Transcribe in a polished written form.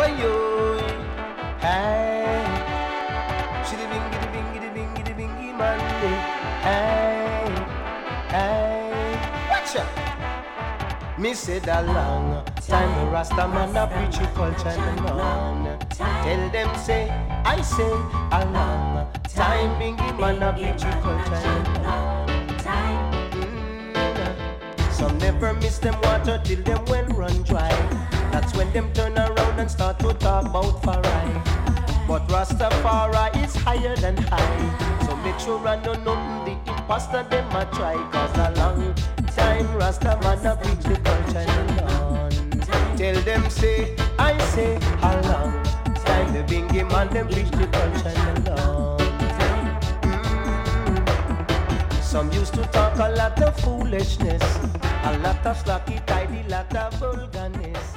yo, hey. Shitty bingy Monday. Hey. Watch out. Me said a long time the Rasta man a preach the culture and on. Tell them say, I say a long time bingy man a preach the culture and on. Some never miss them water till them well run dry. That's when them turn around and start to talk about Farai. But Rastafari is higher than high. So make sure I know nothing the imposter them a try. Cause a long time Rasta man a preach the culture and on. Tell them say, I say a long time the bingy man them preach the culture and on. Some used to talk a lot of foolishness, a lot of slacky tidy, lot of vulgarness.